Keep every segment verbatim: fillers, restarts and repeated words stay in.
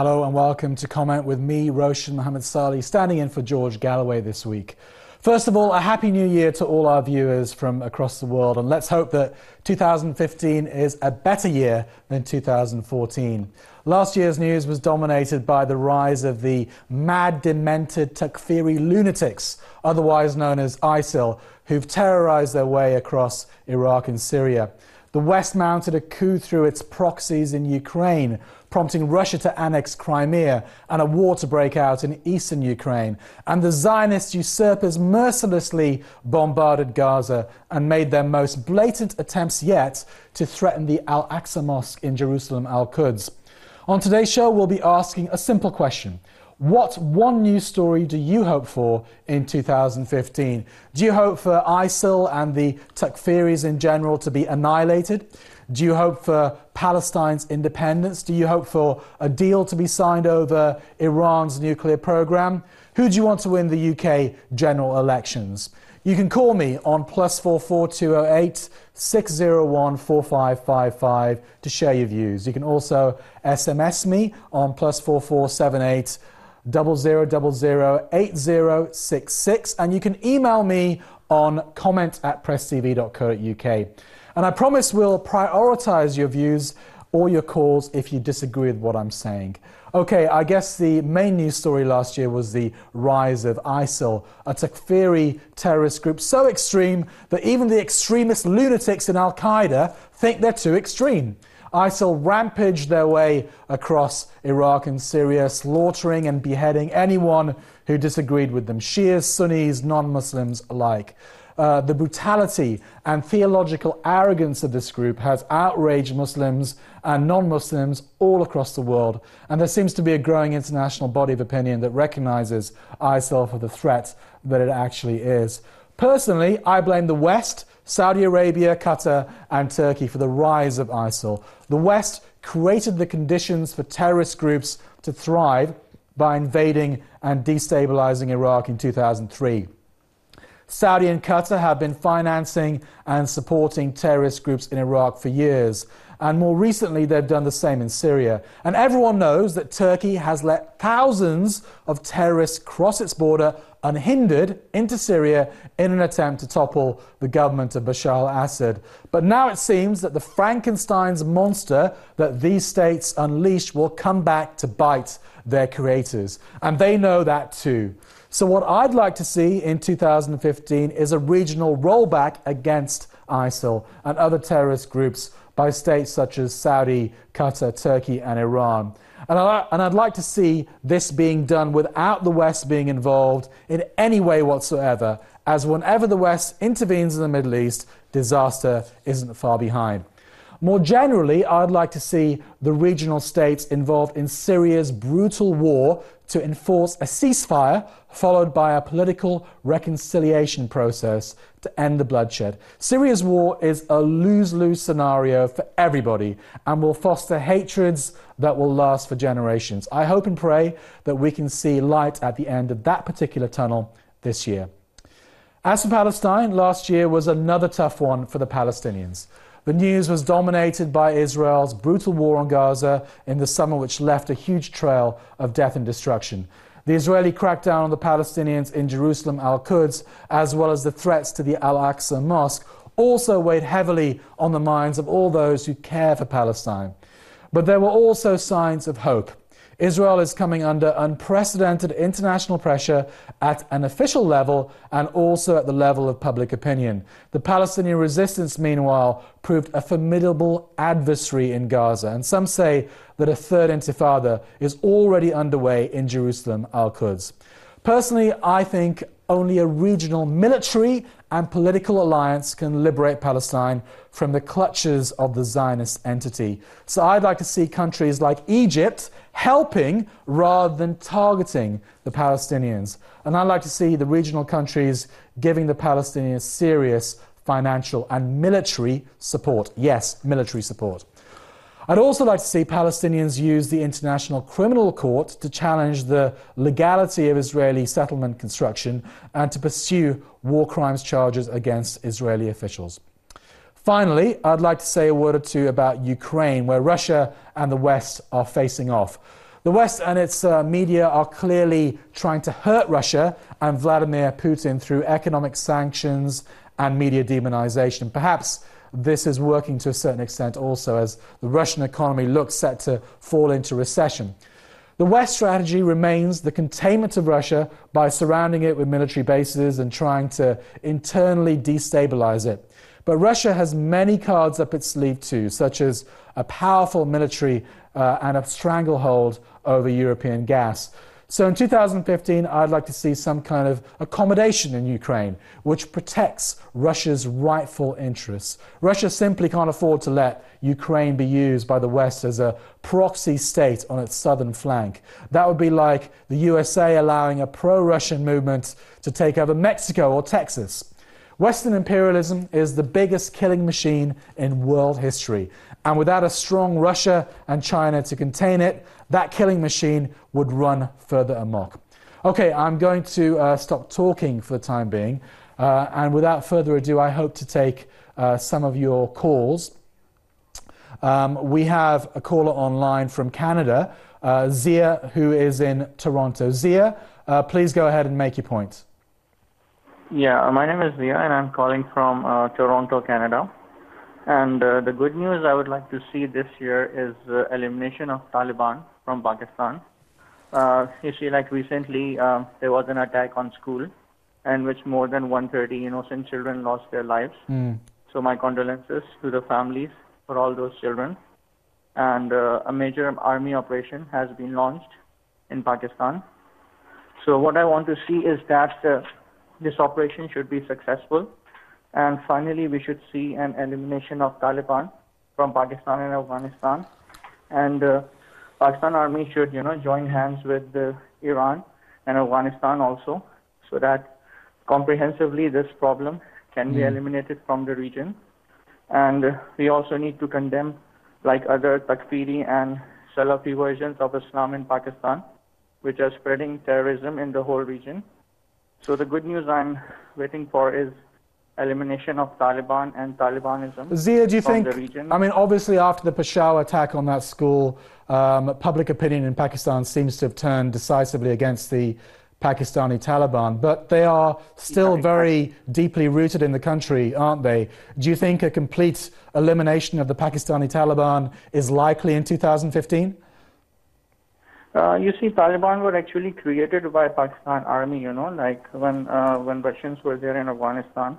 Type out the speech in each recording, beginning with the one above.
Hello and welcome to Comment with me, Roshan Mohammed Salih, standing in for George Galloway this week. First of all, a Happy New Year to all our viewers from across the world, and let's hope that two thousand fifteen is a better year than two thousand fourteen. Last year's news was dominated by the rise of the mad, demented Takfiri lunatics, otherwise known as ISIL, who've terrorized their way across Iraq and Syria. The West mounted a coup through its proxies in Ukraine, prompting Russia to annex Crimea and a war to break out in eastern Ukraine. And the Zionist usurpers mercilessly bombarded Gaza and made their most blatant attempts yet to threaten the Al-Aqsa Mosque in Jerusalem, Al-Quds. On today's show, we'll be asking a simple question. What one news story do you hope for in two thousand fifteen? Do you hope for ISIL and the Takfiris in general to be annihilated? Do you hope for Palestine's independence? Do you hope for a deal to be signed over Iran's nuclear program? Who do you want to win the U K general elections? You can call me on plus four four two oh eight six oh one four five five five to share your views. You can also S M S me on plus four four seven eight double zero double zero eight zero six six, and you can email me on comment at press t v dot co dot u k. And I promise we'll prioritize your views or your calls if you disagree with what I'm saying. Okay, I guess the main news story last year was the rise of ISIL, a Takfiri terrorist group so extreme that even the extremist lunatics in Al-Qaeda think they're too extreme. ISIL rampaged their way across Iraq and Syria, slaughtering and beheading anyone who disagreed with them, Shias, Sunnis, non-Muslims alike. Uh, the brutality and theological arrogance of this group has outraged Muslims and non-Muslims all across the world, and there seems to be a growing international body of opinion that recognizes ISIL for the threat that it actually is. Personally, I blame the West, Saudi Arabia, Qatar and Turkey for the rise of ISIL. The West created the conditions for terrorist groups to thrive by invading and destabilizing Iraq in two thousand three. Saudi and Qatar have been financing and supporting terrorist groups in Iraq for years. And more recently, they've done the same in Syria. And everyone knows that Turkey has let thousands of terrorists cross its border unhindered into Syria in an attempt to topple the government of Bashar al-Assad. But now it seems that the Frankenstein's monster that these states unleashed will come back to bite their creators. And they know that too. So what I'd like to see in two thousand fifteen is a regional rollback against ISIL and other terrorist groups by states such as Saudi, Qatar, Turkey and Iran. And, I, and I'd like to see this being done without the West being involved in any way whatsoever, as whenever the West intervenes in the Middle East, disaster isn't far behind. More generally, I'd like to see the regional states involved in Syria's brutal war to enforce a ceasefire followed by a political reconciliation process to end the bloodshed. Syria's war is a lose-lose scenario for everybody and will foster hatreds that will last for generations. I hope and pray that we can see light at the end of that particular tunnel this year. As for Palestine, last year was another tough one for the Palestinians. The news was dominated by Israel's brutal war on Gaza in the summer, which left a huge trail of death and destruction. The Israeli crackdown on the Palestinians in Jerusalem, Al-Quds, as well as the threats to the Al-Aqsa Mosque, also weighed heavily on the minds of all those who care for Palestine. But there were also signs of hope. Israel is coming under unprecedented international pressure at an official level and also at the level of public opinion. The Palestinian resistance, meanwhile, proved a formidable adversary in Gaza, and some say that a third intifada is already underway in Jerusalem, Al-Quds. Personally, I think only a regional military and political alliance can liberate Palestine from the clutches of the Zionist entity. So I'd like to see countries like Egypt helping rather than targeting the Palestinians. And I'd like to see the regional countries giving the Palestinians serious financial and military support. Yes, military support. I'd also like to see Palestinians use the International Criminal Court to challenge the legality of Israeli settlement construction and to pursue war crimes charges against Israeli officials. Finally, I'd like to say a word or two about Ukraine, where Russia and the West are facing off. The West and its uh, media are clearly trying to hurt Russia and Vladimir Putin through economic sanctions and media demonization. Perhaps this is working to a certain extent also as the Russian economy looks set to fall into recession. The West strategy remains the containment of Russia by surrounding it with military bases and trying to internally destabilize it. But Russia has many cards up its sleeve too, such as a powerful military uh, and a stranglehold over European gas. So in two thousand fifteen, I'd like to see some kind of accommodation in Ukraine which protects Russia's rightful interests. Russia simply can't afford to let Ukraine be used by the West as a proxy state on its southern flank. That would be like the U S A allowing a pro-Russian movement to take over Mexico or Texas. Western imperialism is the biggest killing machine in world history. And without a strong Russia and China to contain it, that killing machine would run further amok. Okay, I'm going to uh, stop talking for the time being. Uh, and without further ado, I hope to take uh, some of your calls. Um, we have a caller online from Canada, uh, Zia, who is in Toronto. Zia, uh, please go ahead and make your point. Yeah, my name is Zia, and I'm calling from uh, Toronto, Canada. And uh, the good news I would like to see this year is uh, elimination of Taliban from Pakistan. Uh, you see, like recently, uh, there was an attack on school, in which more than one hundred thirty innocent children lost their lives. Mm. So my condolences to the families for all those children. And uh, a major army operation has been launched in Pakistan. So what I want to see is that uh, this operation should be successful, and finally we should see an elimination of Taliban from Pakistan and Afghanistan, and uh, Pakistan army should, you know, join hands with uh, Iran and Afghanistan also, so that comprehensively this problem can mm. be eliminated from the region. And uh, we also need to condemn like other Takfiri and Salafi versions of Islam in Pakistan, which are spreading terrorism in the whole region. So the good news I'm waiting for is elimination of Taliban and Talibanism. Zia, do you from think, the region. I mean, obviously after the Peshawar attack on that school, um, public opinion in Pakistan seems to have turned decisively against the Pakistani Taliban, but they are still yeah, very deeply rooted in the country, aren't they? Do you think a complete elimination of the Pakistani Taliban is likely in two thousand fifteen? Uh, you see, Taliban were actually created by Pakistan army, you know, like when uh, when Russians were there in Afghanistan.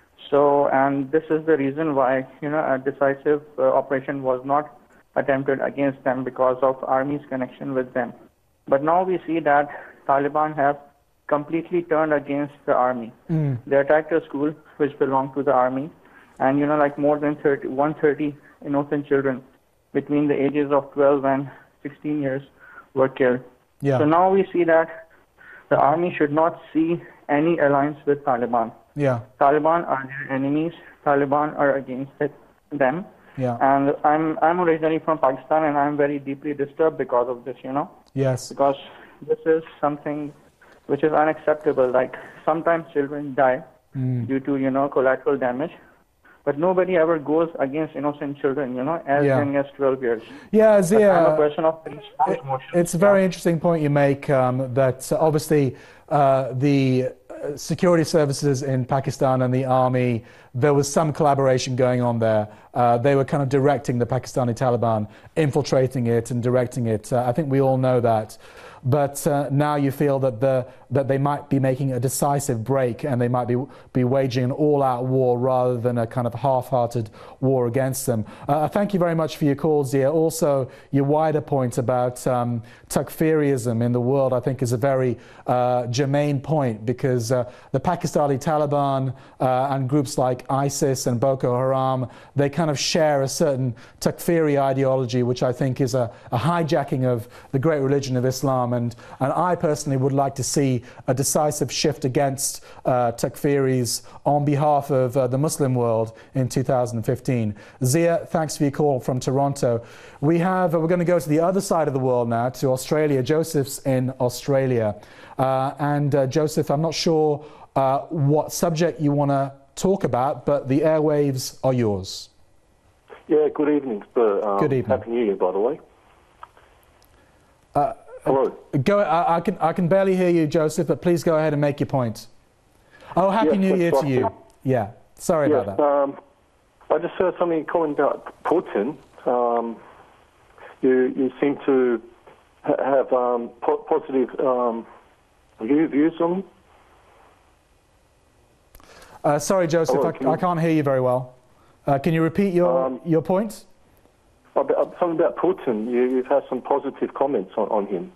So, and this is the reason why, you know, a decisive uh, operation was not attempted against them because of army's connection with them. But now we see that Taliban have completely turned against the army. Mm. They attacked a school which belonged to the army, and, you know, like more than thirty, one hundred thirty innocent children between the ages of twelve and sixteen years were killed. Yeah. So now we see that the army should not see any alliance with Taliban. Yeah. Taliban are their enemies. Taliban are against it, them. Yeah. And I'm I'm originally from Pakistan, and I'm very deeply disturbed because of this, you know. Yes. Because this is something which is unacceptable. Like sometimes children die mm. due to, you know, collateral damage. But nobody ever goes against innocent children, you know, as yeah. young as twelve years. Yeah, Zia, I'm a question of it, it's a very interesting point you make, um, that uh, obviously uh, the security services in Pakistan and the army, there was some collaboration going on there. Uh, they were kind of directing the Pakistani Taliban, infiltrating it and directing it. Uh, I think we all know that. But uh, now you feel that the that they might be making a decisive break, and they might be be waging an all-out war rather than a kind of half-hearted war against them. Uh, thank you very much for your call, Zia. Also, your wider point about um, Takfirism in the world, I think, is a very uh, germane point, because uh, the Pakistani Taliban uh, and groups like ISIS and Boko Haram, they kind of share a certain Takfiri ideology, which I think is a, a hijacking of the great religion of Islam. And, and I personally would like to see a decisive shift against uh, Takfiris on behalf of uh, the Muslim world in two thousand fifteen. Zia, thanks for your call from Toronto. We have, uh, we're going to go to the other side of the world now, to Australia. Joseph's in Australia. Uh, and uh, Joseph, I'm not sure uh, what subject you want to talk about, but the airwaves are yours. Yeah, good evening, sir. Um, good evening. Happy New Year, by the way. Uh, Hello. Go. I, I can I can barely hear you, Joseph. But please go ahead and make your point. Oh, happy Yes, New that's Year to right. you. Yeah. Sorry Yes, about that. um, I just heard something calling about Putin. Um, you you seem to ha- have um, po- positive um, view, views on him. Uh, sorry, Joseph. Hello, I, can you- I can't hear you very well. Uh, can you repeat your Um, your point? About, something about Putin. You, you've had some positive comments on, on him.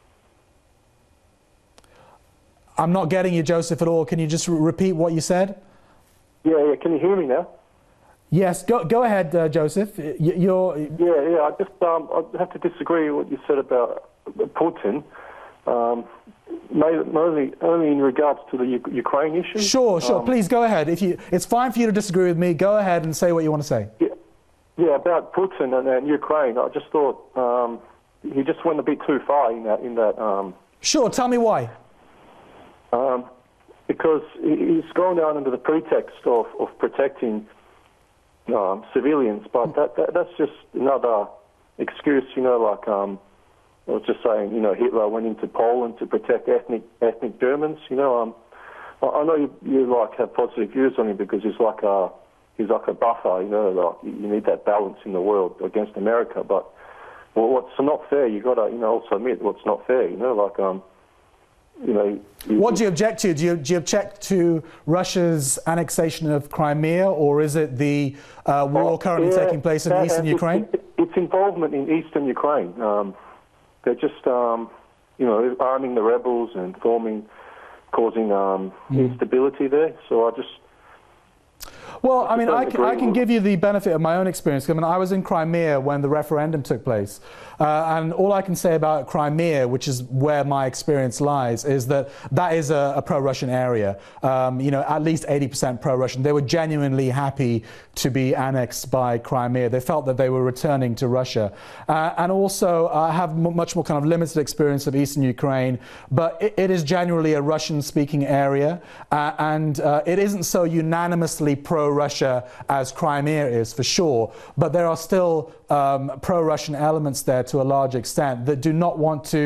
I'm not getting you, Joseph, at all. Can you just re- repeat what you said? Yeah, yeah. Can you hear me now? Yes. Go go ahead, uh, Joseph. Y- You're. Yeah, yeah. I just um, I have to disagree with what you said about Putin. Um, mainly, only in regards to the U- Ukraine issue. Sure, sure. Um, Please go ahead. If you, it's fine for you to disagree with me. Go ahead and say what you want to say. Yeah, yeah. About Putin and, and Ukraine, I just thought um, he just went a bit too far in that. In that, um, Sure. Tell me why. um, because he- he's gone down under the pretext of of protecting um, civilians, but that, that that's just another excuse. You know, like. Um, I was just saying, you know, Hitler went into Poland to protect ethnic ethnic Germans. You know, um, I, I know you, you like have positive views on him because he's like a he's like a buffer. You know, like you need that balance in the world against America. But well, what's not fair, you got to you know also admit what's not fair. You know, like um, you know. You, What do you object to? Do you, do you object to Russia's annexation of Crimea, or is it the uh, war currently yeah, taking place in and- eastern and Ukraine? It's, it's involvement in eastern Ukraine. Um, they're just, um, you know, arming the rebels and forming, causing um, Mm. instability there. So I just. Well, I mean, don't I can, agree I can with- give you the benefit of my own experience. I mean, I was in Crimea when the referendum took place. Uh, and all I can say about Crimea, which is where my experience lies, is that that is a, a pro-Russian area. Um, you know, at least eighty percent pro-Russian. They were genuinely happy to be annexed by Crimea. They felt that they were returning to Russia. Uh, and also, I have m- much more kind of limited experience of eastern Ukraine, but it, it is generally a Russian-speaking area. Uh, and uh, it isn't so unanimously pro-Russia as Crimea is, for sure. But there are still um, pro-Russian elements there to a large extent that do not want to